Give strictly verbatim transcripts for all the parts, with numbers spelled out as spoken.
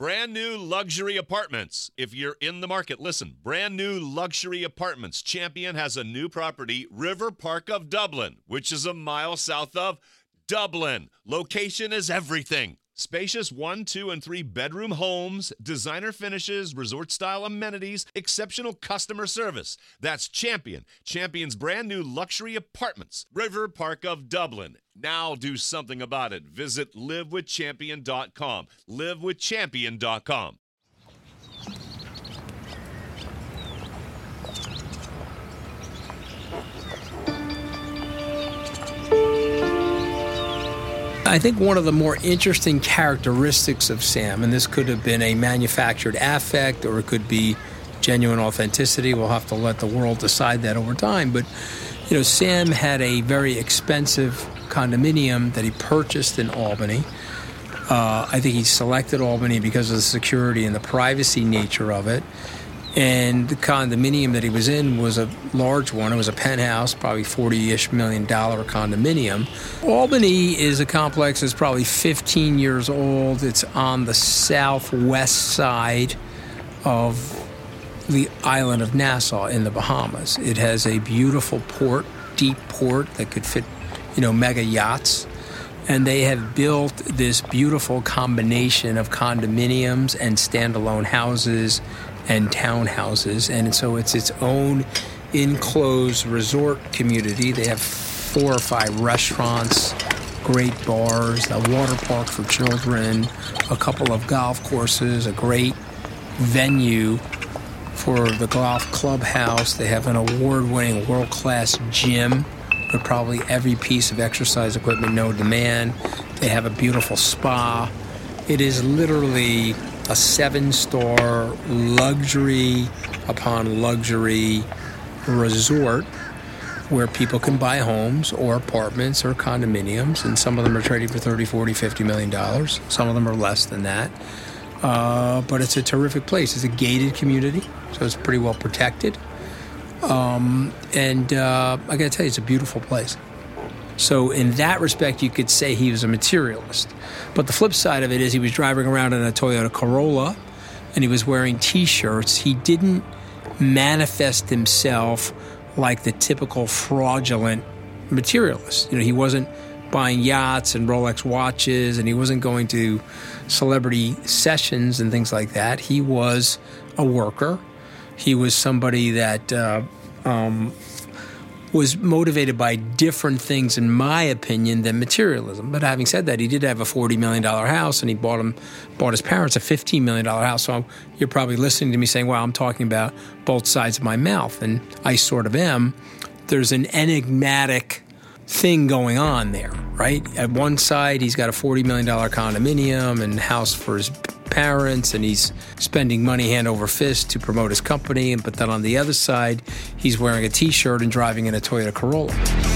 Brand new luxury apartments. If you're in the market, listen. Brand new luxury apartments. Champion has a new property, River Park of Dublin, which is a mile south of Dublin. Location is everything. Spacious one, two, and three bedroom homes, designer finishes, resort-style amenities, exceptional customer service. That's Champion. Champion's brand new luxury apartments. River Park of Dublin. Now do something about it. Visit live with champion dot com. live with champion dot com. I think one of the more interesting characteristics of Sam, and this could have been a manufactured affect or it could be genuine authenticity, we'll have to let the world decide that over time, but you know, Sam had a very expensive condominium that he purchased in Albany. Uh, I think he selected Albany because of the security and the privacy nature of it. And the condominium that he was in was a large one. It was a penthouse, probably forty-ish million dollar condominium. Albany is a complex that's probably fifteen years old. It's on the southwest side of the island of Nassau in the Bahamas. It has a beautiful port, deep port that could fit, you know, mega yachts. And they have built this beautiful combination of condominiums and standalone houses and townhouses, and so it's its own enclosed resort community. They have four or five restaurants, great bars, a water park for children, a couple of golf courses, a great venue for the golf clubhouse. They have an award-winning world-class gym with probably every piece of exercise equipment known to man. They have a beautiful spa. It is literally a seven-star luxury upon luxury resort where people can buy homes or apartments or condominiums, and some of them are trading for thirty, forty, fifty million dollars. Some of them are less than that. Uh, but it's a terrific place. It's a gated community, so it's pretty well protected. Um, and uh, I got to tell you, it's a beautiful place. So in that respect, you could say he was a materialist. But the flip side of it is he was driving around in a Toyota Corolla, and he was wearing T-shirts. He didn't manifest himself like the typical fraudulent materialist. You know, he wasn't buying yachts and Rolex watches, and he wasn't going to celebrity sessions and things like that. He was a worker. He was somebody that uh, um, was motivated by different things, in my opinion, than materialism. But having said that, he did have a forty million dollars house, and he bought him, bought his parents a fifteen million dollars house. So you're probably listening to me saying, well, I'm talking about both sides of my mouth, and I sort of am. There's an enigmatic thing going on there, right? At one side, he's got a forty million dollars condominium and house for his parents, and he's spending money hand over fist to promote his company. But then on the other side, he's wearing a T-shirt and driving in a Toyota Corolla.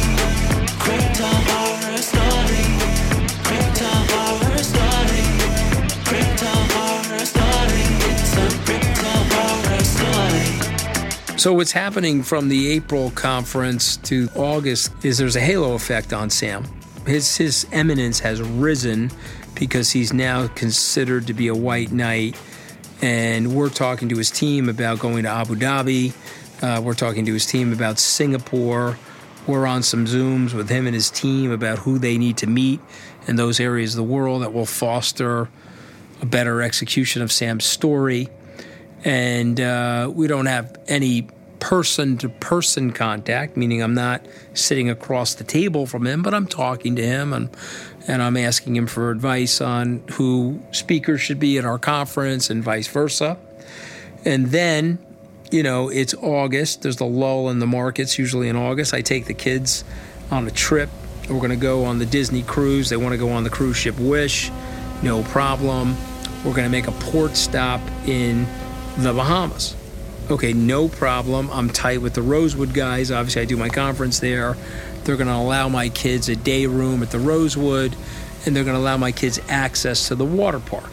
So what's happening from the April conference to August is there's a halo effect on Sam. His his eminence has risen because he's now considered to be a white knight, and we're talking to his team about going to Abu Dhabi. Uh, we're talking to his team about Singapore. We're on some Zooms with him and his team about who they need to meet in those areas of the world that will foster a better execution of Sam's story. And uh, we don't have any person-to-person contact, meaning I'm not sitting across the table from him, but I'm talking to him, and and I'm asking him for advice on who speakers should be at our conference and vice versa. And then, you know, it's August. There's the lull in the markets, usually in August. I take the kids on a trip. We're going to go on the Disney cruise. They want to go on the cruise ship Wish. No problem. We're going to make a port stop in the Bahamas. Okay, no problem. I'm tight with the Rosewood guys. Obviously, I do my conference there. They're going to allow my kids a day room at the Rosewood, and they're going to allow my kids access to the water park.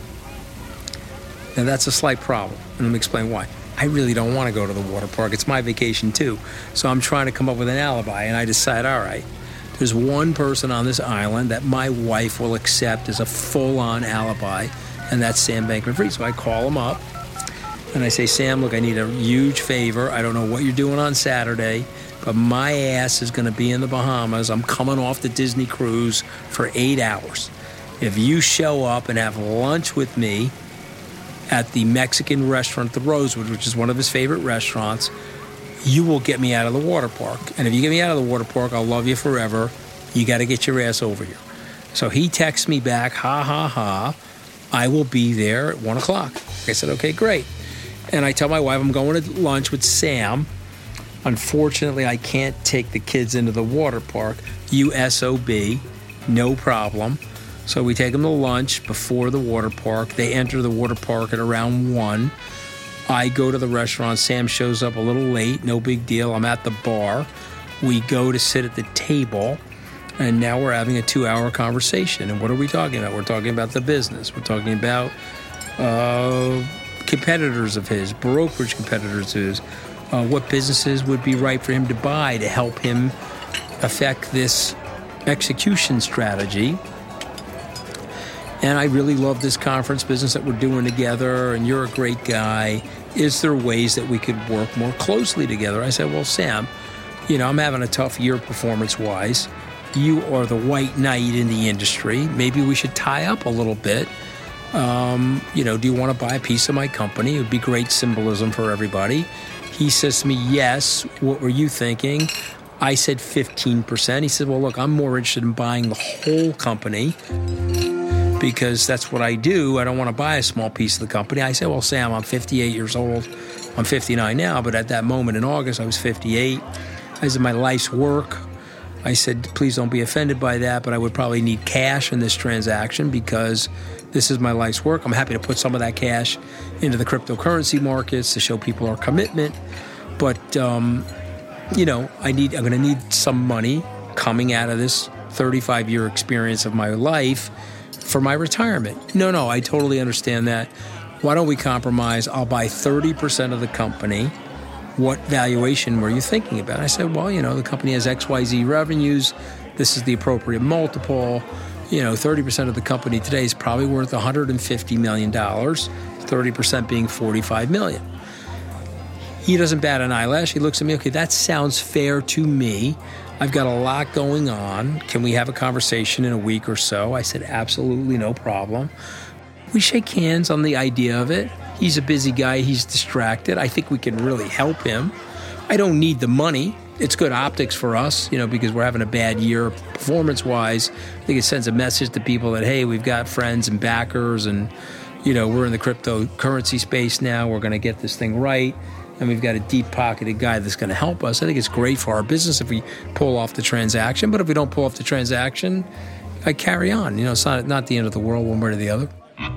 Now, that's a slight problem, and let me explain why. I really don't want to go to the water park. It's my vacation, too. So I'm trying to come up with an alibi, and I decide, all right, there's one person on this island that my wife will accept as a full-on alibi, and that's Sam Bankman-Fried. So I call him up, and I say, Sam, look, I need a huge favor. I don't know what you're doing on Saturday, but my ass is going to be in the Bahamas. I'm coming off the Disney cruise for eight hours. If you show up and have lunch with me at the Mexican restaurant, the Rosewood, which is one of his favorite restaurants, you will get me out of the water park. And if you get me out of the water park, I'll love you forever. You got to get your ass over here. So he texts me back, ha, ha, ha. I will be there at one o'clock. I said, okay, great. And I tell my wife I'm going to lunch with Sam. Unfortunately, I can't take the kids into the water park. U S O B, no problem. So we take them to lunch before the water park. They enter the water park at around one. I go to the restaurant. Sam shows up a little late. No big deal. I'm at the bar. We go to sit at the table, and now we're having a two-hour conversation. And what are we talking about? We're talking about the business. We're talking about uh, competitors of his, brokerage competitors of his, uh, what businesses would be right for him to buy to help him affect this execution strategy. And I really love this conference business that we're doing together, and you're a great guy. Is there ways that we could work more closely together? I said, well, Sam, you know, I'm having a tough year performance-wise. You are the white knight in the industry. Maybe we should tie up a little bit. Um, you know, do you want to buy a piece of my company? It would be great symbolism for everybody. He says to me, yes. What were you thinking? I said fifteen percent. He said, well, look, I'm more interested in buying the whole company because that's what I do. I don't want to buy a small piece of the company. I said, well, Sam, I'm fifty-eight years old. I'm fifty-nine now, but at that moment in August, I was fifty-eight. I said, my life's work. I said, please don't be offended by that, but I would probably need cash in this transaction because this is my life's work. I'm happy to put some of that cash into the cryptocurrency markets to show people our commitment. But, um, you know, I need, I'm going to need some money coming out of this thirty-five-year experience of my life for my retirement. No, no, I totally understand that. Why don't we compromise? I'll buy thirty percent of the company. What valuation were you thinking about? I said, well, you know, the company has X Y Z revenues. This is the appropriate multiple. You know, thirty percent of the company today is probably worth one hundred fifty million dollars, thirty percent being forty-five million dollars. He doesn't bat an eyelash. He looks at me, okay, that sounds fair to me. I've got a lot going on. Can we have a conversation in a week or so? I said, absolutely no problem. We shake hands on the idea of it. He's a busy guy. He's distracted. I think we can really help him. I don't need the money. It's good optics for us, you know, because we're having a bad year performance-wise. I think it sends a message to people that, hey, we've got friends and backers and, you know, we're in the cryptocurrency space now. We're going to get this thing right. And we've got a deep-pocketed guy that's going to help us. I think it's great for our business if we pull off the transaction. But if we don't pull off the transaction, I carry on. You know, it's not, not the end of the world one way or the other.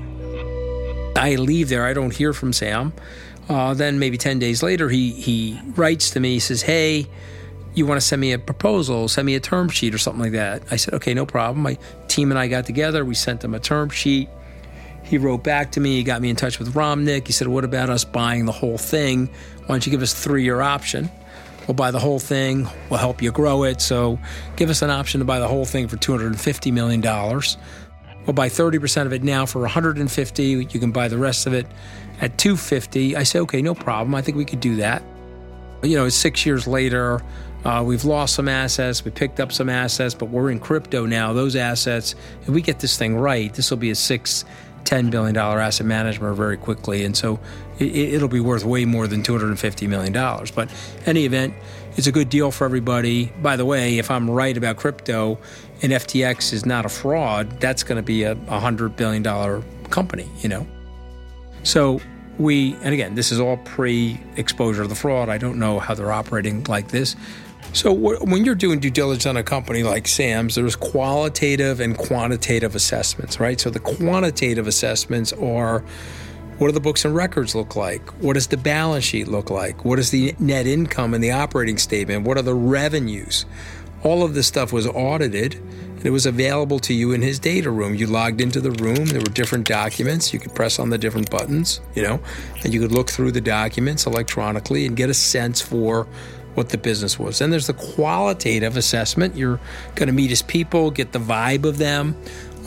I leave there. I don't hear from Sam. Uh, then maybe ten days later, he he writes to me. He says, hey, you want to send me a proposal, send me a term sheet or something like that. I said, okay, no problem. My team and I got together. We sent him a term sheet. He wrote back to me. He got me in touch with Romnick. He said, what about us buying the whole thing? Why don't you give us a three-year option? We'll buy the whole thing. We'll help you grow it. So give us an option to buy the whole thing for two hundred fifty million dollars. We'll buy thirty percent of it now for one hundred fifty. You can buy the rest of it at two hundred fifty. I say, okay, no problem. I think we could do that. You know, six years later, uh, we've lost some assets. We picked up some assets, but we're in crypto now. Those assets, if we get this thing right, this will be a six, ten billion dollars asset manager very quickly. And so it, it'll be worth way more than two hundred fifty million dollars. But in any event, it's a good deal for everybody. By the way, if I'm right about crypto and F T X is not a fraud, that's going to be a one hundred billion dollars company, you know. So we, and again, this is all pre-exposure to the fraud. I don't know how they're operating like this. So when you're doing due diligence on a company like Sam's, there's qualitative and quantitative assessments, right? So the quantitative assessments are, what do the books and records look like? What does the balance sheet look like? What is the net income in the operating statement? What are the revenues? All of this stuff was audited, and it was available to you in his data room. You logged into the room. There were different documents. You could press on the different buttons, you know, and you could look through the documents electronically and get a sense for what the business was. Then there's the qualitative assessment. You're going to meet his people, get the vibe of them.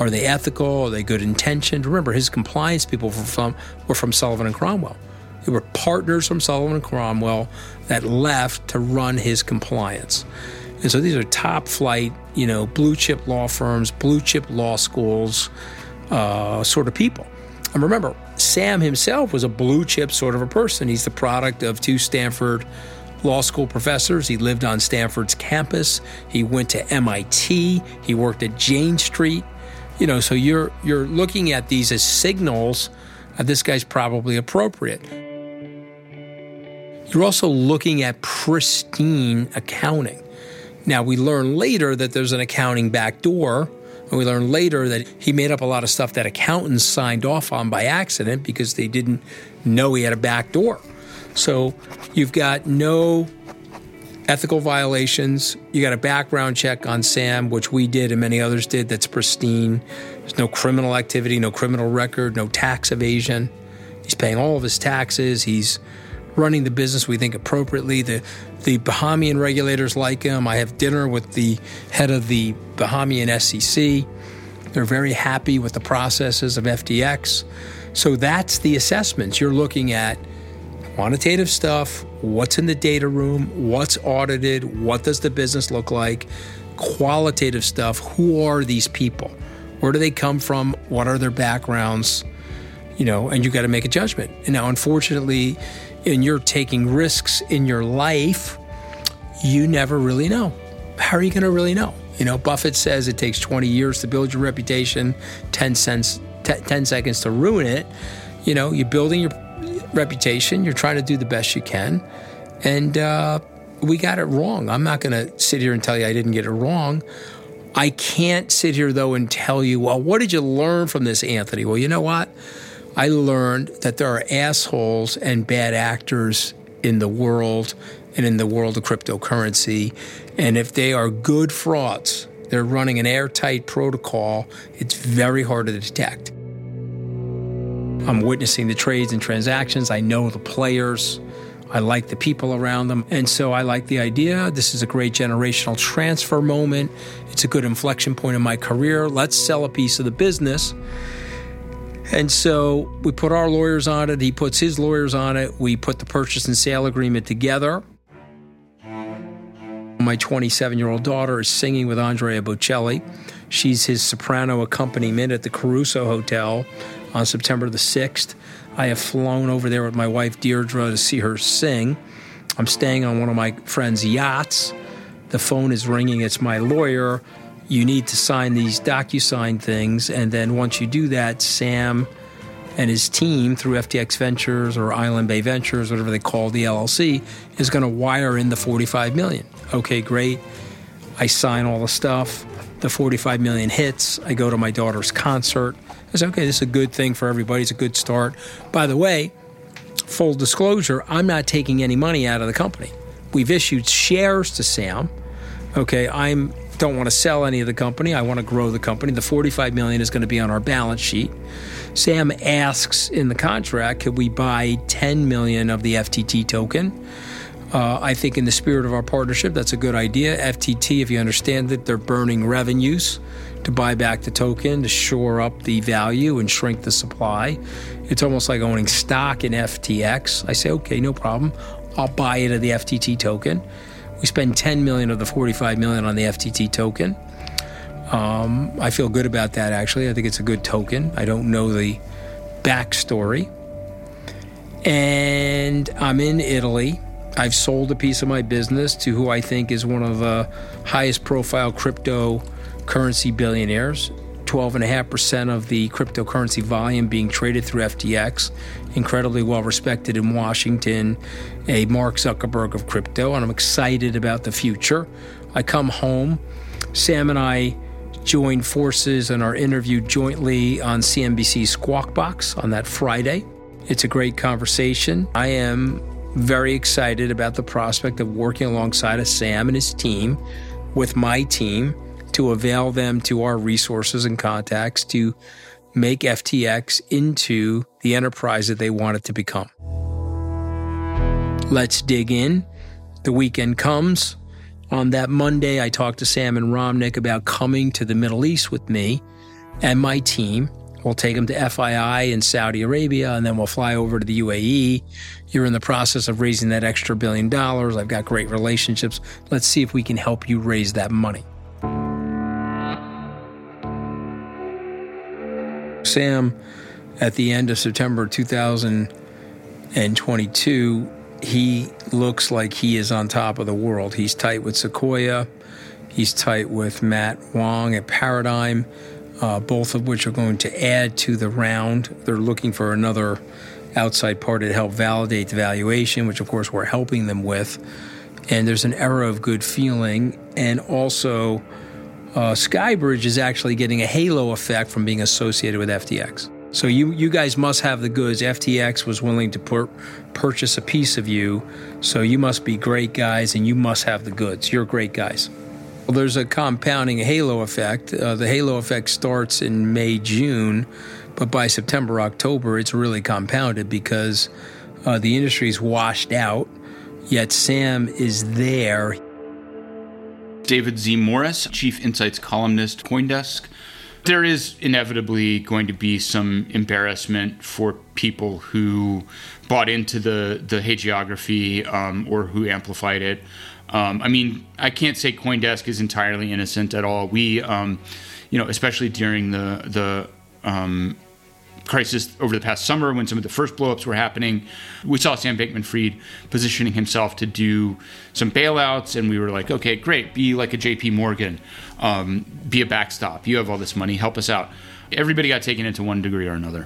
Are they ethical? Are they good intentioned? Remember, his compliance people were from, were from Sullivan and Cromwell. They were partners from Sullivan and Cromwell that left to run his compliance. And so these are top flight, you know, blue chip law firms, blue chip law schools, uh, sort of people. And remember, Sam himself was a blue chip sort of a person. He's the product of two Stanford law school professors. He lived on Stanford's campus. He went to M I T. He worked at Jane Street. You know, so you're you're looking at these as signals that this guy's probably appropriate. You're also looking at pristine accounting. Now, we learn later that there's an accounting backdoor, and we learn later that he made up a lot of stuff that accountants signed off on by accident because they didn't know he had a backdoor. So you've got no ethical violations. You got a background check on Sam, which we did and many others did, that's pristine. There's no criminal activity, no criminal record, no tax evasion. He's paying all of his taxes. He's running the business, we think, appropriately. The the Bahamian regulators like him. I have dinner with the head of the Bahamian S E C. They're very happy with the processes of F T X. So that's the assessments. You're looking at quantitative stuff, what's in the data room, what's audited, what does the business look like, qualitative stuff, who are these people? Where do they come from? What are their backgrounds? You know, and you got to make a judgment. And now, unfortunately, and you're taking risks in your life, you never really know. How are you going to really know? You know, Buffett says it takes twenty years to build your reputation, ten cents, t- ten seconds to ruin it. You know, you're building your reputation. You're trying to do the best you can. And uh, we got it wrong. I'm not going to sit here and tell you I didn't get it wrong. I can't sit here, though, and tell you, well, what did you learn from this, Anthony? Well, you know what? I learned that there are assholes and bad actors in the world and in the world of cryptocurrency. And if they are good frauds, they're running an airtight protocol, it's very hard to detect. I'm witnessing the trades and transactions. I know the players. I like the people around them. And so I like the idea. This is a great generational transfer moment. It's a good inflection point in my career. Let's sell a piece of the business. And so we put our lawyers on it. He puts his lawyers on it. We put the purchase and sale agreement together. My twenty-seven-year-old daughter is singing with Andrea Bocelli. She's his soprano accompaniment at the Caruso Hotel on September the sixth. I have flown over there with my wife, Deirdre, to see her sing. I'm staying on one of my friend's yachts. The phone is ringing. It's my lawyer. You need to sign these DocuSign things. And then once you do that, Sam and his team through F T X Ventures or Island Bay Ventures, whatever they call the L L C, is going to wire in the forty-five million dollars. Okay, great. I sign all the stuff. The forty-five million dollars hits. I go to my daughter's concert. I say, okay, this is a good thing for everybody. It's a good start. By the way, full disclosure, I'm not taking any money out of the company. We've issued shares to Sam. Okay, I'm don't want to sell any of the company. I want to grow the company. The forty-five million dollars is going to be on our balance sheet. Sam asks in the contract, could we buy ten million dollars of the F T T token? Uh, I think in the spirit of our partnership, that's a good idea. F T T, if you understand it, they're burning revenues to buy back the token, to shore up the value and shrink the supply. It's almost like owning stock in F T X. I say, okay, no problem. I'll buy it of the F T T token. We spend ten million dollars of the forty-five million dollars on the F T T token. Um, I feel good about that, actually. I think it's a good token. I don't know the backstory. And I'm in Italy. I've sold a piece of my business to who I think is one of the highest profile cryptocurrency billionaires. twelve point five percent of the cryptocurrency volume being traded through F T X. Incredibly well respected in Washington, a Mark Zuckerberg of crypto, and I'm excited about the future. I come home. Sam and I joined forces and are interviewed jointly on C N B C's Squawk Box on that Friday. It's a great conversation. I am very excited about the prospect of working alongside of Sam and his team with my team to avail them to our resources and contacts to make F T X into the enterprise that they want it to become. Let's dig in. The weekend comes. On that Monday, I talked to Sam and Romnick about coming to the Middle East with me and my team. We'll take him to F I I in Saudi Arabia, and then we'll fly over to the U A E. You're in the process of raising that extra billion dollars. I've got great relationships. Let's see if we can help you raise that money. Sam, at the end of September two thousand twenty-two, he looks like he is on top of the world. He's tight with Sequoia. He's tight with Matt Wong at Paradigm, uh, both of which are going to add to the round. They're looking for another outside party to help validate the valuation, which, of course, we're helping them with. And there's an era of good feeling. And also, uh, Skybridge is actually getting a halo effect from being associated with F T X. So you you guys must have the goods. F T X was willing to pur- purchase a piece of you, so you must be great guys, and you must have the goods. You're great guys. Well, there's a compounding halo effect. Uh, the halo effect starts in May, June, but by September, October, it's really compounded because uh, the industry's washed out, yet Sam is there. David Z. Morris, Chief Insights Columnist, CoinDesk. There is inevitably going to be some embarrassment for people who bought into the, the hagiography um, or who amplified it. Um, I mean, I can't say CoinDesk is entirely innocent at all. We, um, you know, especially during the the um, crisis over the past summer when some of the first blowups were happening, we saw Sam Bankman-Fried positioning himself to do some bailouts, and we were like, okay, great, be like a J P Morgan, um, be a backstop. You have all this money, help us out. Everybody got taken into one degree or another.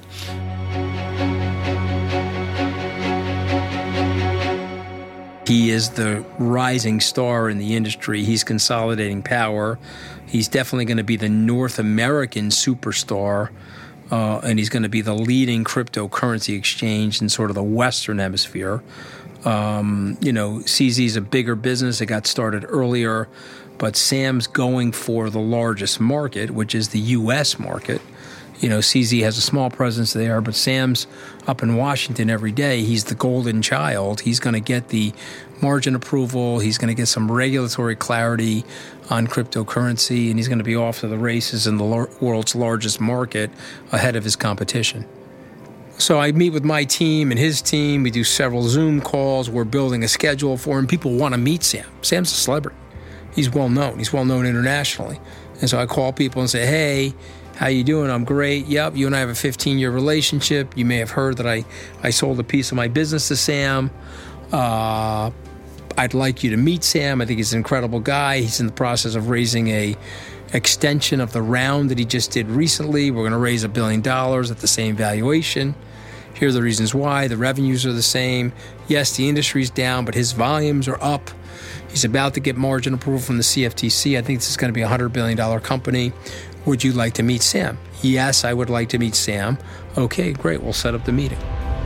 He is the rising star in the industry. He's consolidating power. He's definitely going to be the North American superstar. Uh, and he's going to be the leading cryptocurrency exchange in sort of the Western Hemisphere. Um, you know, C Z is a bigger business. It got started earlier, but Sam's going for the largest market, which is the U S market. You know, C Z has a small presence there, but Sam's up in Washington every day. He's the golden child. He's going to get the margin approval. He's going to get some regulatory clarity on cryptocurrency, and he's going to be off to the races in the lo- world's largest market ahead of his competition. So I meet with my team and his team. We do several Zoom calls. We're building a schedule for him. People want to meet Sam. Sam's a celebrity. He's well known. He's well known internationally. And so I call people and say, hey, how you doing? I'm great. Yep, you and I have a fifteen-year relationship. You may have heard that I, I sold a piece of my business to Sam. Uh, I'd like you to meet Sam. I think he's an incredible guy. He's in the process of raising a extension of the round that he just did recently. We're going to raise a billion dollars at the same valuation. Here are the reasons why. The revenues are the same. Yes, the industry's down, but his volumes are up. He's about to get margin approval from the C F T C. I think this is going to be a one hundred billion dollars company. Would you like to meet Sam? Yes, I would like to meet Sam. Okay, great. We'll set up the meeting.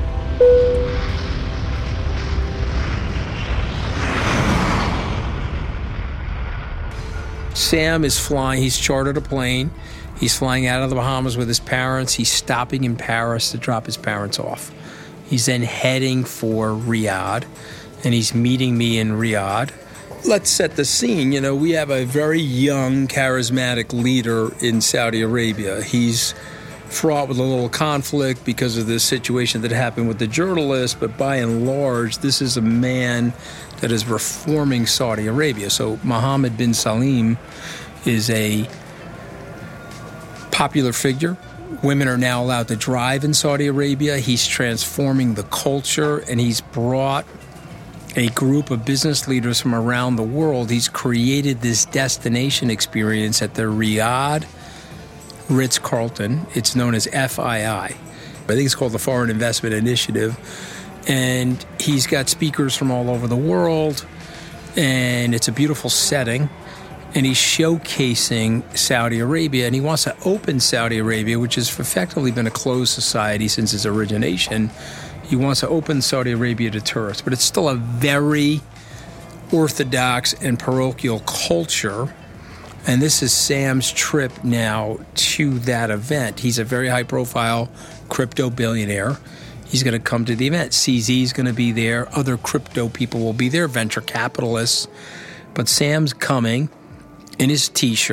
Sam is flying. He's chartered a plane. He's flying out of the Bahamas with his parents. He's stopping in Paris to drop his parents off. He's then heading for Riyadh, and he's meeting me in Riyadh. Let's set the scene. You know, we have a very young, charismatic leader in Saudi Arabia. He's fraught with a little conflict because of this situation that happened with the journalist, but by and large, this is a man that is reforming Saudi Arabia. So Mohammed bin Salim is a popular figure. Women are now allowed to drive in Saudi Arabia. He's transforming the culture, and he's brought a group of business leaders from around the world. He's created this destination experience at the Riyadh Ritz-Carlton. It's known as F I I. I think it's called the Foreign Investment Initiative. And he's got speakers from all over the world, and it's a beautiful setting. And he's showcasing Saudi Arabia, and he wants to open Saudi Arabia, which has effectively been a closed society since its origination. He wants to open Saudi Arabia to tourists, but it's still a very orthodox and parochial culture. And this is Sam's trip now to that event. He's a very high-profile crypto billionaire. He's going to come to the event. C Z is going to be there. Other crypto people will be there, venture capitalists. But Sam's coming in his T-shirt,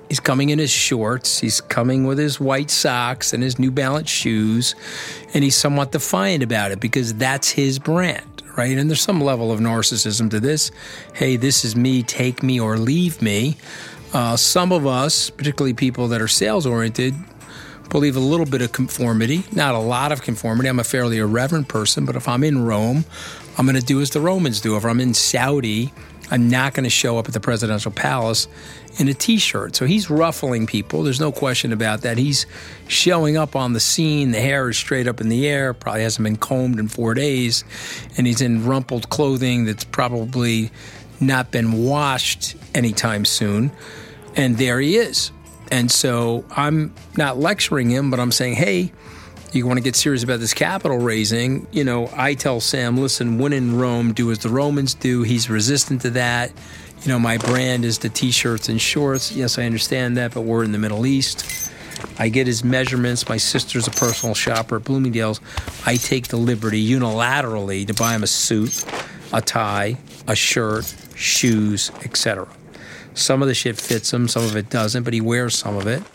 He's coming in his shorts. He's coming with his white socks and his New Balance shoes. And he's somewhat defiant about it because that's his brand, right? And there's some level of narcissism to this. Hey, this is me, take me or leave me. Uh, some of us, particularly people that are sales-oriented, believe a little bit of conformity, not a lot of conformity. I'm a fairly irreverent person, but if I'm in Rome, I'm going to do as the Romans do. If I'm in Saudi, I'm not going to show up at the presidential palace in a T-shirt. So he's ruffling people. There's no question about that. He's showing up on the scene. The hair is straight up in the air, probably hasn't been combed in four days, and he's in rumpled clothing that's probably not been washed anytime soon. And there he is. And so I'm not lecturing him, but I'm saying, hey, you want to get serious about this capital raising. You know, I tell Sam, listen, when in Rome, do as the Romans do. He's resistant to that. You know, my brand is the T-shirts and shorts. Yes, I understand that, but we're in the Middle East. I get his measurements. My sister's a personal shopper at Bloomingdale's. I take the liberty unilaterally to buy him a suit, a tie, a shirt, shoes, et cetera. Some of the shit fits him, some of it doesn't, but he wears some of it.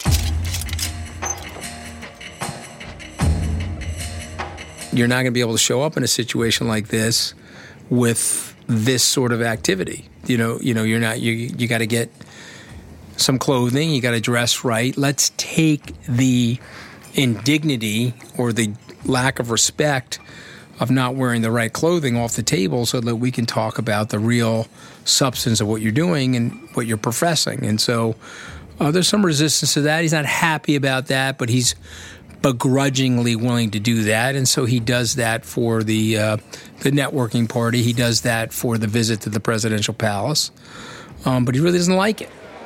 You're not going to be able to show up in a situation like this with this sort of activity. You know, you know, you're not. You you got to get some clothing. You got to dress right. Let's take the indignity or the lack of respect of not wearing the right clothing off the table, so that we can talk about the real substance of what you're doing and what you're professing. And so uh, there's some resistance to that. He's not happy about that, but he's begrudgingly willing to do that. And so he does that for the uh, the networking party. He does that for the visit to the presidential palace. Um, but he really doesn't like it.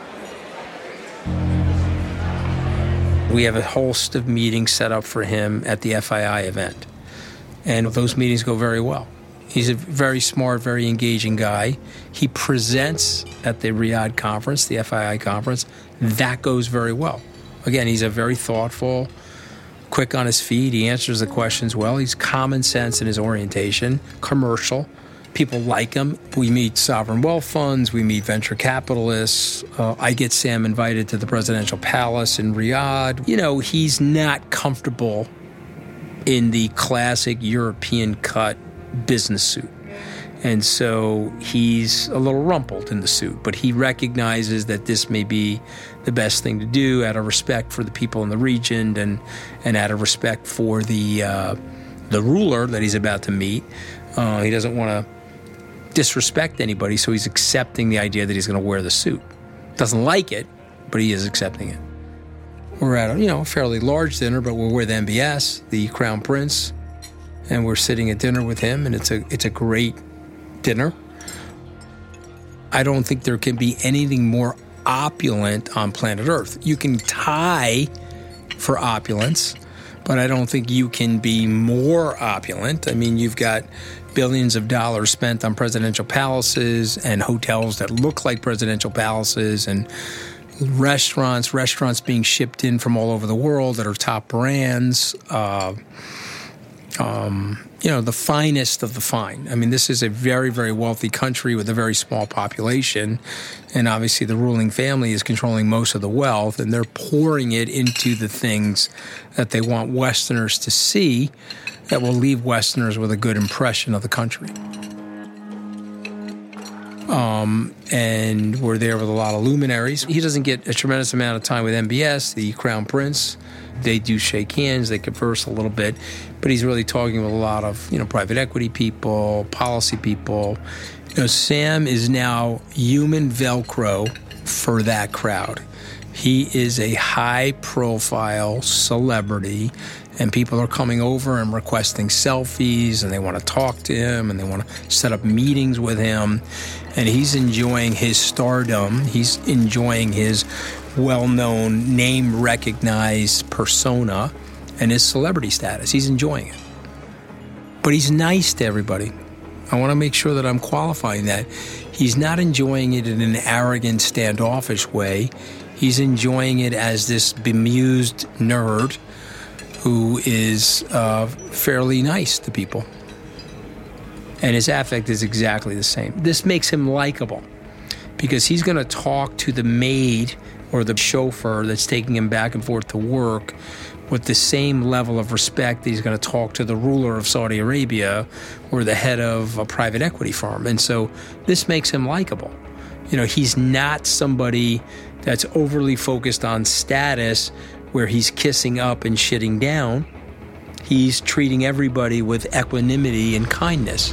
We have a host of meetings set up for him at the F I I event. And those meetings go very well. He's a very smart, very engaging guy. He presents at the Riyadh conference, the F I I conference. That goes very well. Again, he's a very thoughtful, quick on his feet. He answers the questions well. He's common sense in his orientation, commercial. People like him. We meet sovereign wealth funds. We meet venture capitalists. Uh, I get Sam invited to the presidential palace in Riyadh. You know, he's not comfortable in the classic European cut business suit. And so he's a little rumpled in the suit, but he recognizes that this may be the best thing to do out of respect for the people in the region and and out of respect for the uh, the ruler that he's about to meet. Uh, he doesn't want to disrespect anybody, so he's accepting the idea that he's going to wear the suit. Doesn't like it, but he is accepting it. We're at a, you know, a fairly large dinner, but we're with M B S, the Crown Prince, and we're sitting at dinner with him, and it's a it's a great dinner. I don't think there can be anything more opulent on planet Earth. You can tie for opulence, but I don't think you can be more opulent. I mean, you've got billions of dollars spent on presidential palaces and hotels that look like presidential palaces and restaurants, restaurants being shipped in from all over the world that are top brands, uh, um, you know, the finest of the fine. I mean, this is a very, very wealthy country with a very small population, and obviously the ruling family is controlling most of the wealth, and they're pouring it into the things that they want Westerners to see that will leave Westerners with a good impression of the country. Um, and we're there with a lot of luminaries. He doesn't get a tremendous amount of time with M B S, the Crown Prince. They do shake hands, they converse a little bit, but he's really talking with a lot of, you know, private equity people, policy people. You know, Sam is now human Velcro for that crowd. He is a high-profile celebrity, and people are coming over and requesting selfies, and they want to talk to him, and they want to set up meetings with him. And he's enjoying his stardom. He's enjoying his well-known, name-recognized persona and his celebrity status. He's enjoying it. But he's nice to everybody. I want to make sure that I'm qualifying that. He's not enjoying it in an arrogant, standoffish way. He's enjoying it as this bemused nerd who is uh, fairly nice to people. And his affect is exactly the same. This makes him likable because he's going to talk to the maid or the chauffeur that's taking him back and forth to work with the same level of respect that he's going to talk to the ruler of Saudi Arabia or the head of a private equity firm. And so this makes him likable. You know, he's not somebody that's overly focused on status where he's kissing up and shitting down. He's treating everybody with equanimity and kindness.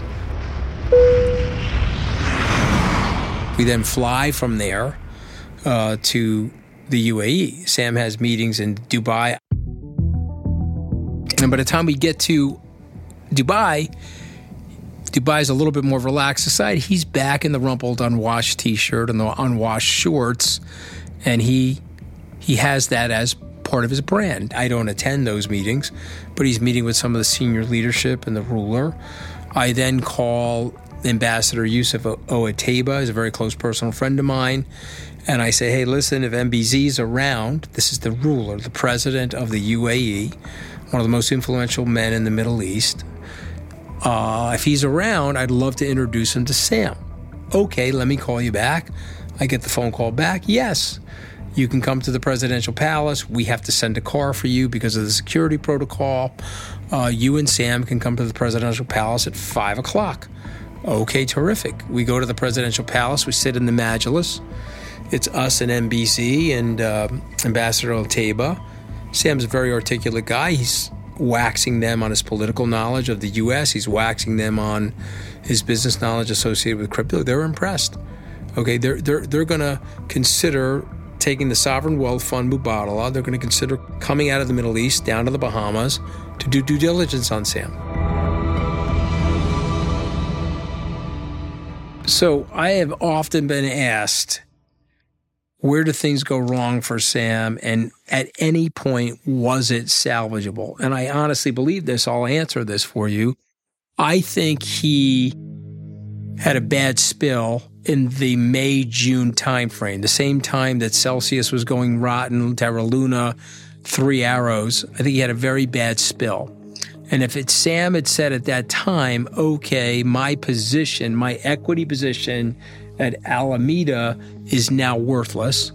We then fly from there uh, to the U A E. Sam has meetings in Dubai. And by the time we get to Dubai, Dubai's a little bit more relaxed society. He's back in the rumpled, unwashed T-shirt and the unwashed shorts, and he he has that as part of his brand. I don't attend those meetings, but he's meeting with some of the senior leadership and the ruler. I then call Ambassador Yusuf Oateba, he's a very close personal friend of mine, and I say, hey, listen, if M B Z's around, this is the ruler, the president of the U A E, one of the most influential men in the Middle East. Uh, if he's around, I'd love to introduce him to Sam. Okay, let me call you back. I get the phone call back. Yes, you can come to the presidential palace. We have to send a car for you because of the security protocol. Uh, you and Sam can come to the presidential palace at five o'clock. Okay, terrific. We go to the presidential palace. We sit in the Majlis. It's us and M B Z and uh, Ambassador Oateba. Sam's a very articulate guy. He's waxing them on his political knowledge of the U S. He's waxing them on his business knowledge associated with crypto. They're impressed. Okay, they're they're they're going to consider taking the Sovereign Wealth Fund Mubadala. They're going to consider coming out of the Middle East down to the Bahamas to do due diligence on Sam. So I have often been asked, where do things go wrong for Sam? And at any point, was it salvageable? And I honestly believe this. I'll answer this for you. I think he had a bad spill in the May, June timeframe, the same time that Celsius was going rotten, Terra Luna, Three Arrows. I think he had a very bad spill. And if it's Sam had said at that time, okay, my position, my equity position at Alameda is now worthless,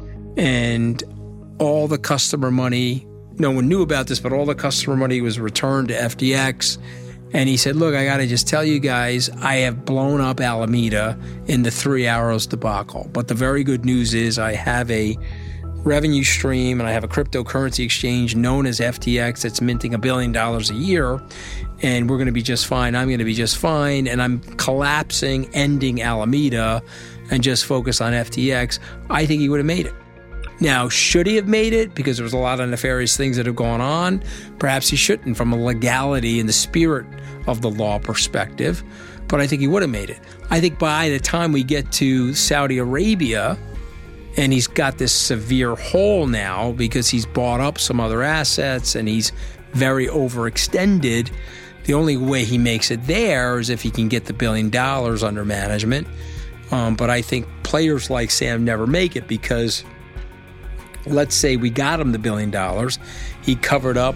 and all the customer money, no one knew about this, but all the customer money was returned to F T X. And he said, look, I got to just tell you guys, I have blown up Alameda in the Three Arrows debacle. But the very good news is I have a revenue stream and I have a cryptocurrency exchange known as F T X that's minting a billion dollars a year, and we're going to be just fine. I'm going to be just fine, and I'm collapsing, ending Alameda, and just focus on F T X. I think he would have made it. Now, should he have made it? Because there was a lot of nefarious things that have gone on. Perhaps he shouldn't from a legality and the spirit of the law perspective, but I think he would have made it. I think by the time we get to Saudi Arabia, and he's got this severe hole now because he's bought up some other assets and he's very overextended. The only way he makes it there is if he can get the billion dollars under management. Um, but I think players like Sam never make it because let's say we got him the billion dollars. He covered up,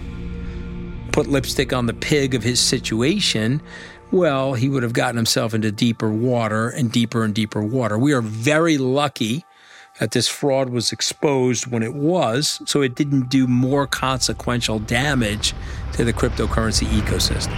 put lipstick on the pig of his situation. Well, he would have gotten himself into deeper water and deeper and deeper water. We are very lucky that this fraud was exposed when it was, so it didn't do more consequential damage to the cryptocurrency ecosystem.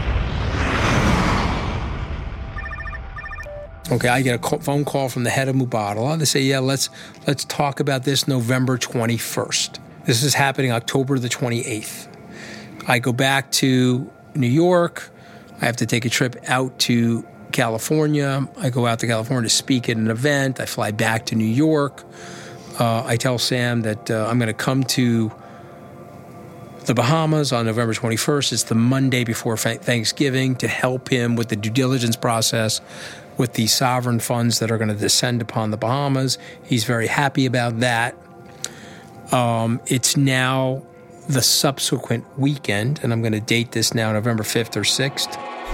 Okay, I get a call, phone call from the head of Mubadala. They say, yeah, let's let's talk about this November twenty-first. This is happening October the twenty-eighth. I go back to New York. I have to take a trip out to California. I go out to California to speak at an event. I fly back to New York. Uh, I tell Sam that uh, I'm going to come to the Bahamas on November twenty-first. It's the Monday before Thanksgiving to help him with the due diligence process with the sovereign funds that are going to descend upon the Bahamas. He's very happy about that. Um, it's now the subsequent weekend, and I'm going to date this now November fifth or sixth.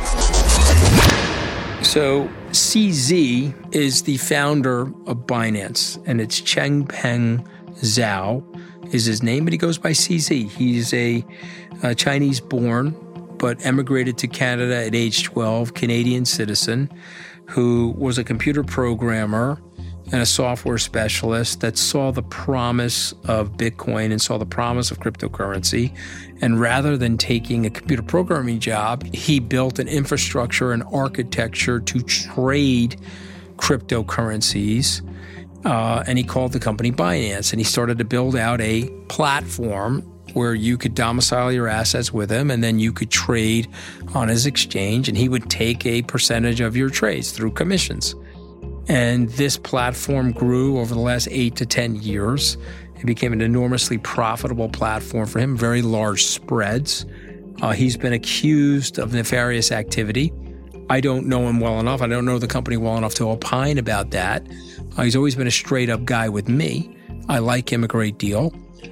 So C Z is the founder of Binance, and it's Changpeng Zhao is his name, but he goes by C Z. He's a, a Chinese-born, but emigrated to Canada at age twelve, Canadian citizen, who was a computer programmer and a software specialist that saw the promise of Bitcoin and saw the promise of cryptocurrency. And rather than taking a computer programming job, he built an infrastructure and architecture to trade cryptocurrencies. Uh, and he called the company Binance. And he started to build out a platform where you could domicile your assets with him, and then you could trade on his exchange, and he would take a percentage of your trades through commissions. And this platform grew over the last eight to ten years. It became an enormously profitable platform for him, very large spreads. Uh, he's been accused of nefarious activity. I don't know him well enough. I don't know the company well enough to opine about that. Uh, he's always been a straight-up guy with me. I like him a great deal.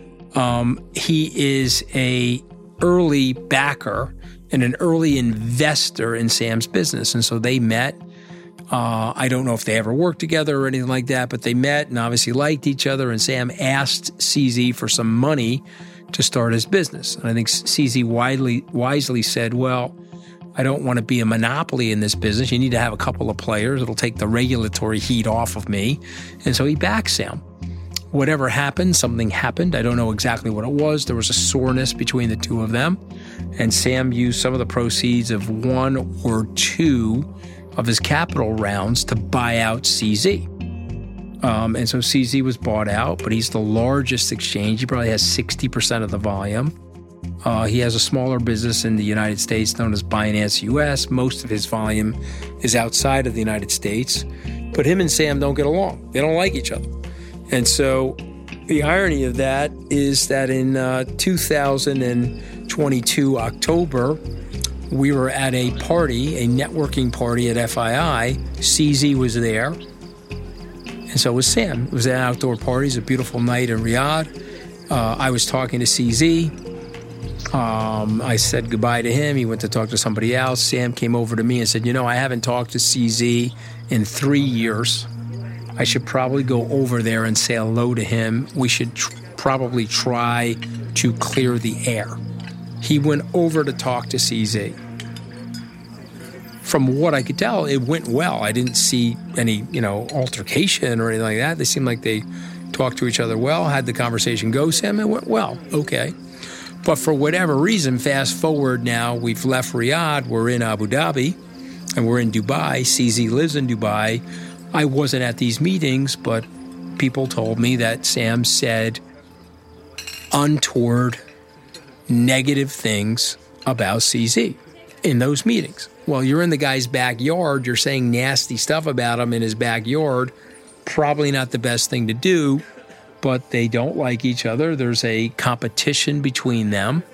Um, he is a early backer and an early investor in Sam's business. And so they met. Uh, I don't know if they ever worked together or anything like that, but they met and obviously liked each other. And Sam asked C Z for some money to start his business. And I think C Z widely, wisely said, well, I don't want to be a monopoly in this business. You need to have a couple of players. It'll take the regulatory heat off of me. And so he backed Sam. Whatever happened, something happened. I don't know exactly what it was. There was a soreness between the two of them. And Sam used some of the proceeds of one or two of his capital rounds to buy out C Z. Um, and so C Z was bought out, but he's the largest exchange. He probably has sixty percent of the volume. Uh, he has a smaller business in the United States known as Binance U S. Most of his volume is outside of the United States. But him and Sam don't get along. They don't like each other. And so the irony of that is that in uh, two thousand twenty-two, October, we were at a party, a networking party at F I I. C Z was there, and so was Sam. It was an outdoor party. It was a beautiful night in Riyadh. Uh, I was talking to C Z. Um, I said goodbye to him. He went to talk to somebody else. Sam came over to me and said, you know, I haven't talked to C Z in three years. I should probably go over there and say hello to him. We should tr- probably try to clear the air. He went over to talk to C Z. From what I could tell, it went well. I didn't see any, you know, altercation or anything like that. They seemed like they talked to each other well, had the conversation go. Sam, it went well. Okay. But for whatever reason, fast forward now, we've left Riyadh. We're in Abu Dhabi and we're in Dubai. C Z lives in Dubai. I wasn't at these meetings, but people told me that Sam said untoward, negative things about C Z in those meetings. Well, you're in the guy's backyard. You're saying nasty stuff about him in his backyard. Probably not the best thing to do, but they don't like each other. There's a competition between them.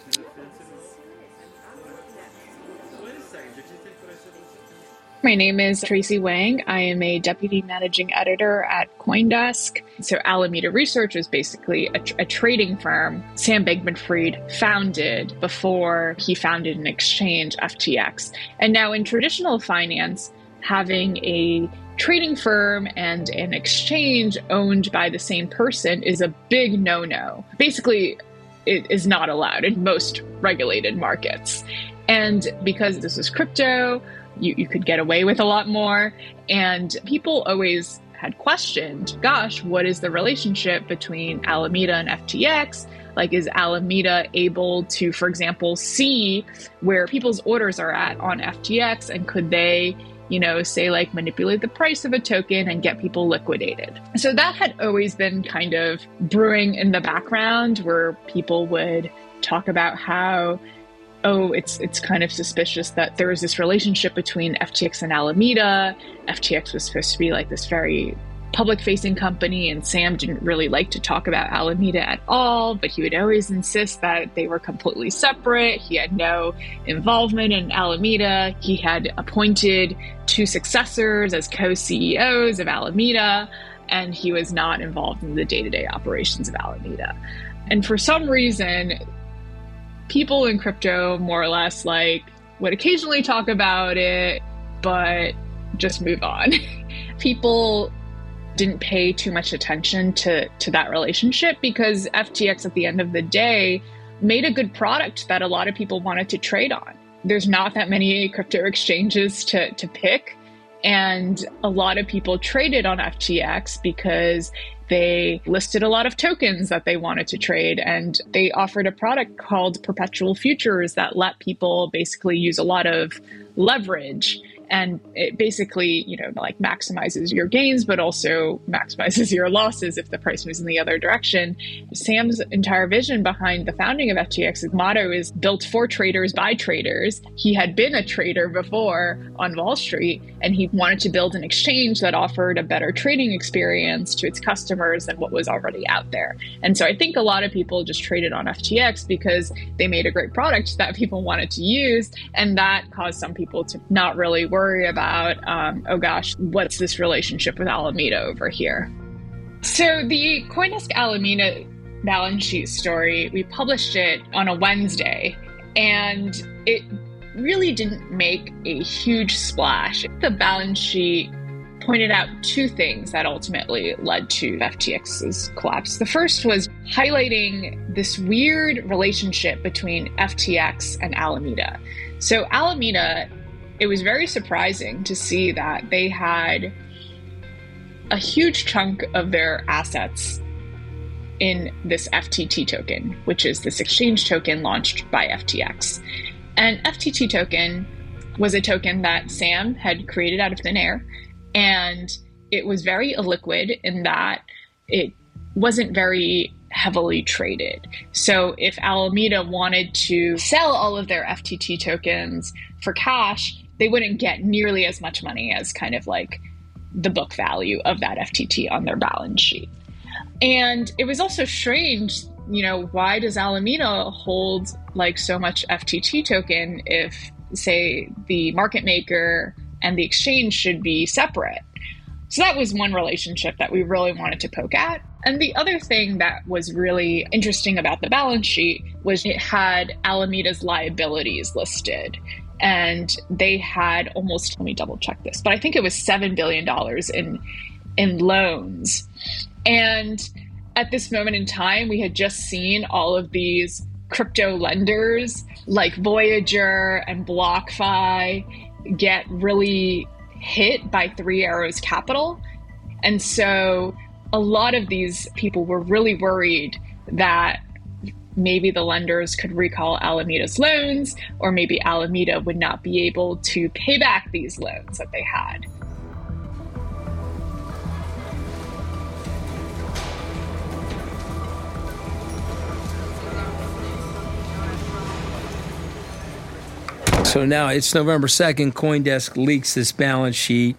My name is Tracy Wang. I am a deputy managing editor at CoinDesk. So Alameda Research is basically a, a trading firm Sam Bankman-Fried founded before he founded an exchange, F T X. And now in traditional finance, having a trading firm and an exchange owned by the same person is a big no-no. Basically, it is not allowed in most regulated markets. And because this is crypto, You, you could get away with a lot more. And people always had questioned, gosh, what is the relationship between Alameda and F T X? Like, is Alameda able to, for example, see where people's orders are at on F T X? And could they, you know, say like manipulate the price of a token and get people liquidated? So that had always been kind of brewing in the background, where people would talk about how, oh, it's it's kind of suspicious that there was this relationship between F T X and Alameda. F T X was supposed to be like this very public-facing company, and Sam didn't really like to talk about Alameda at all, but he would always insist that they were completely separate. He had no involvement in Alameda. He had appointed two successors as co-C E Os of Alameda, and he was not involved in the day-to-day operations of Alameda. And for some reason, people in crypto more or less like would occasionally talk about it, but just move on. People didn't pay too much attention to, to that relationship because F T X at the end of the day made a good product that a lot of people wanted to trade on. There's not that many crypto exchanges to, to pick. And a lot of people traded on F T X because they listed a lot of tokens that they wanted to trade. And they offered a product called Perpetual Futures that let people basically use a lot of leverage. And it basically, you know, like maximizes your gains, but also maximizes your losses if the price moves in the other direction. Sam's entire vision behind the founding of F T X's motto is built for traders by traders. He had been a trader before on Wall Street, and he wanted to build an exchange that offered a better trading experience to its customers than what was already out there. And so I think a lot of people just traded on F T X because they made a great product that people wanted to use. And that caused some people to not really work worry about, um, oh gosh, what's this relationship with Alameda over here? So the CoinDesk Alameda balance sheet story, we published it on a Wednesday, and it really didn't make a huge splash. The balance sheet pointed out two things that ultimately led to F T X's collapse. The first was highlighting this weird relationship between F T X and Alameda. So Alameda, it was very surprising to see that they had a huge chunk of their assets in this F T T token, which is this exchange token launched by F T X. And F T T token was a token that Sam had created out of thin air, and it was very illiquid in that it wasn't very heavily traded. So if Alameda wanted to sell all of their F T T tokens for cash, they wouldn't get nearly as much money as kind of like the book value of that F T T on their balance sheet. And it was also strange, you know, why does Alameda hold like so much F T T token if, say, the market maker and the exchange should be separate? So that was one relationship that we really wanted to poke at. And the other thing that was really interesting about the balance sheet was it had Alameda's liabilities listed. And they had almost, let me double check this, but I think it was seven billion dollars in, in loans. And at this moment in time, we had just seen all of these crypto lenders like Voyager and BlockFi get really hit by Three Arrows Capital. And so a lot of these people were really worried that maybe the lenders could recall Alameda's loans, or maybe Alameda would not be able to pay back these loans that they had. So now it's November second, CoinDesk leaks this balance sheet.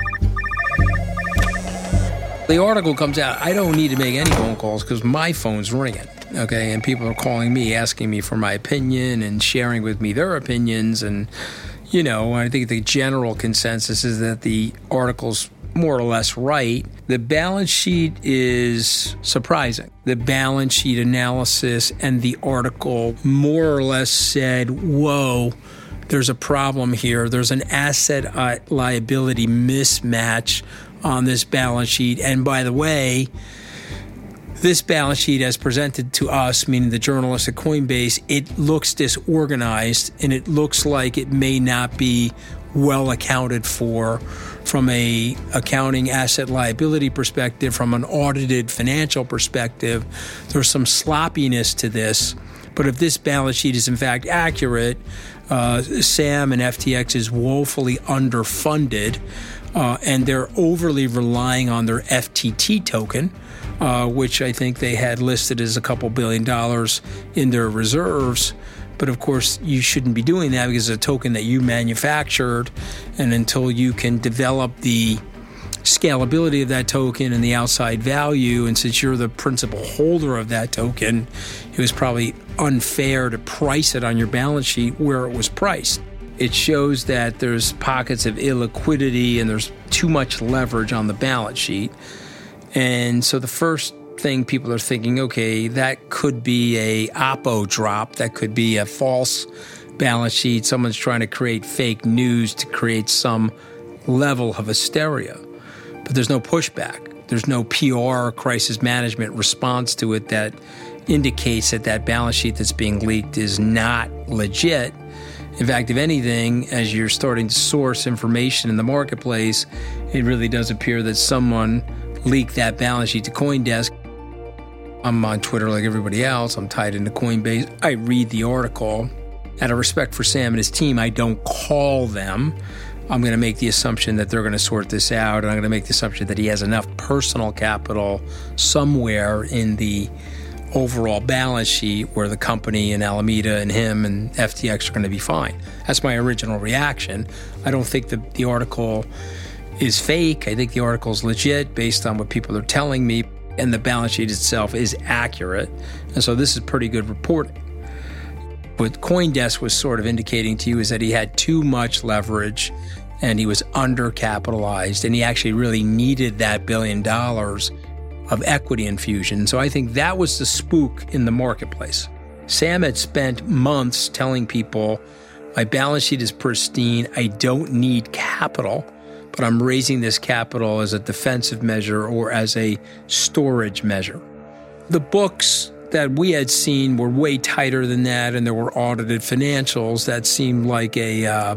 The article comes out. I don't need to make any phone calls because my phone's ringing. Okay, and people are calling me, asking me for my opinion and sharing with me their opinions. And, you know, I think the general consensus is that the article's more or less right. The balance sheet is surprising. The balance sheet analysis and the article more or less said, whoa, there's a problem here. There's an asset liability mismatch on this balance sheet. And by the way, this balance sheet as presented to us, meaning the journalists at Coinbase, it looks disorganized and it looks like it may not be well accounted for from a accounting asset liability perspective, from an audited financial perspective. There's some sloppiness to this. But if this balance sheet is in fact accurate, uh, Sam and F T X is woefully underfunded, uh, and they're overly relying on their F T T token, uh, which I think they had listed as a couple billion dollars in their reserves. But of course, you shouldn't be doing that because it's a token that you manufactured, and until you can develop the scalability of that token and the outside value, and since you're the principal holder of that token, it was probably unfair to price it on your balance sheet where it was priced. It shows that there's pockets of illiquidity and there's too much leverage on the balance sheet. And so the first thing people are thinking, okay, that could be a oppo drop, that could be a false balance sheet. Someone's trying to create fake news to create some level of hysteria. But there's no pushback. There's no P R crisis management response to it that indicates that that balance sheet that's being leaked is not legit. In fact, if anything, as you're starting to source information in the marketplace, it really does appear that someone leaked that balance sheet to CoinDesk. I'm on Twitter like everybody else. I'm tied into Coinbase. I read the article. Out of respect for Sam and his team, I don't call them. I'm going to make the assumption that they're going to sort this out, and I'm going to make the assumption that he has enough personal capital somewhere in the overall balance sheet where the company and Alameda and him and F T X are going to be fine. That's my original reaction. I don't think that the article is fake. I think the article is legit based on what people are telling me, and the balance sheet itself is accurate. And so this is pretty good reporting. What CoinDesk was sort of indicating to you is that he had too much leverage and he was undercapitalized, and he actually really needed that billion dollars of equity infusion. So I think that was the spook in the marketplace. Sam had spent months telling people, my balance sheet is pristine, I don't need capital, but I'm raising this capital as a defensive measure or as a storage measure. The books that we had seen were way tighter than that, and there were audited financials that seemed like a uh,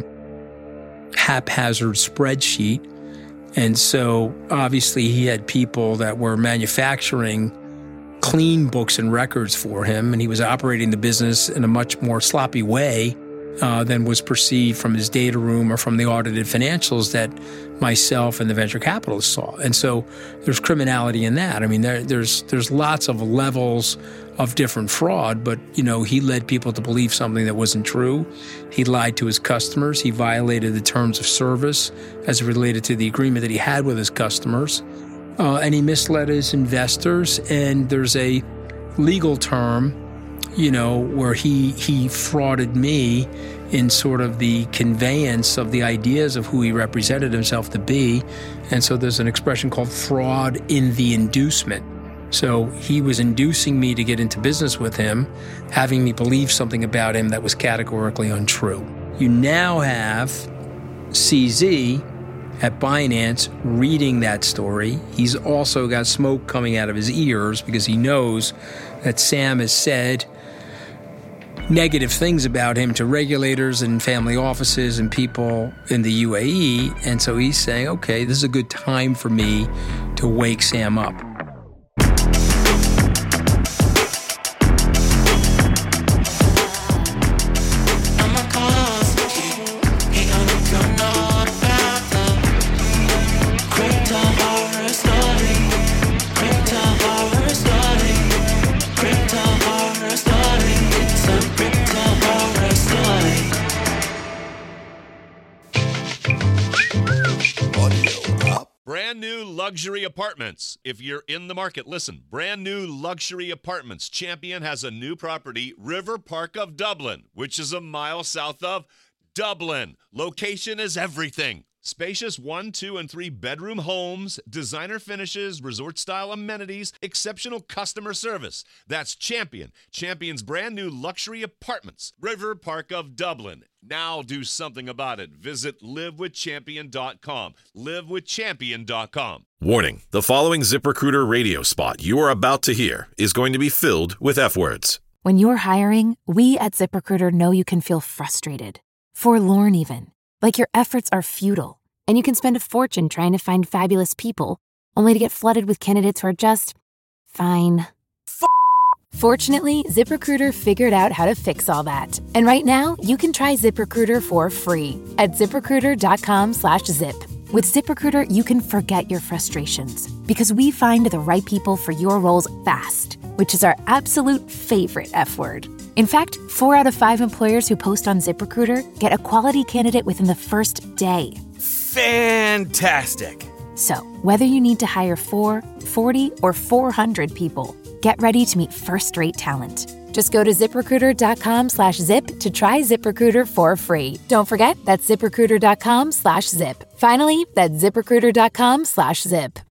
haphazard spreadsheet. And so obviously he had people that were manufacturing clean books and records for him, and he was operating the business in a much more sloppy way uh, than was perceived from his data room or from the audited financials that myself and the venture capitalists saw. And so there's criminality in that. I mean, there, there's there's lots of levels of different fraud, but, you know, he led people to believe something that wasn't true. He lied to his customers. He violated the terms of service as related to the agreement that he had with his customers. Uh, and he misled his investors. And there's a legal term, you know, where he he frauded me in sort of the conveyance of the ideas of who he represented himself to be. And so there's an expression called fraud in the inducement. So he was inducing me to get into business with him, having me believe something about him that was categorically untrue. You now have C Z at Binance reading that story. He's also got smoke coming out of his ears because he knows that Sam has said negative things about him to regulators and family offices and people in the U A E. And so he's saying, okay, this is a good time for me to wake Sam up. Brand new luxury apartments. If you're in the market, listen. Brand new luxury apartments. Champion has a new property, River Park of Dublin, which is a mile south of Dublin. Location is everything. Spacious one, two, and three bedroom homes, designer finishes, resort-style amenities, exceptional customer service. That's Champion. Champion's brand new luxury apartments, River Park of Dublin. Now do something about it. Visit live with champion dot com. live with champion dot com. Warning, the following ZipRecruiter radio spot you are about to hear is going to be filled with F words. When you're hiring, we at ZipRecruiter know you can feel frustrated, forlorn even, like your efforts are futile, and you can spend a fortune trying to find fabulous people, only to get flooded with candidates who are just fine. F- Fortunately, ZipRecruiter figured out how to fix all that. And right now, you can try ZipRecruiter for free at ZipRecruiter.com slash zip. With ZipRecruiter, you can forget your frustrations because we find the right people for your roles fast, which is our absolute favorite F word. In fact, four out of five employers who post on ZipRecruiter get a quality candidate within the first day. Fantastic. So, whether you need to hire four, forty, or four hundred people, get ready to meet first-rate talent. Just go to ZipRecruiter.com slash zip to try ZipRecruiter for free. Don't forget, that's ZipRecruiter.com slash zip. Finally, that's ZipRecruiter.com slash zip.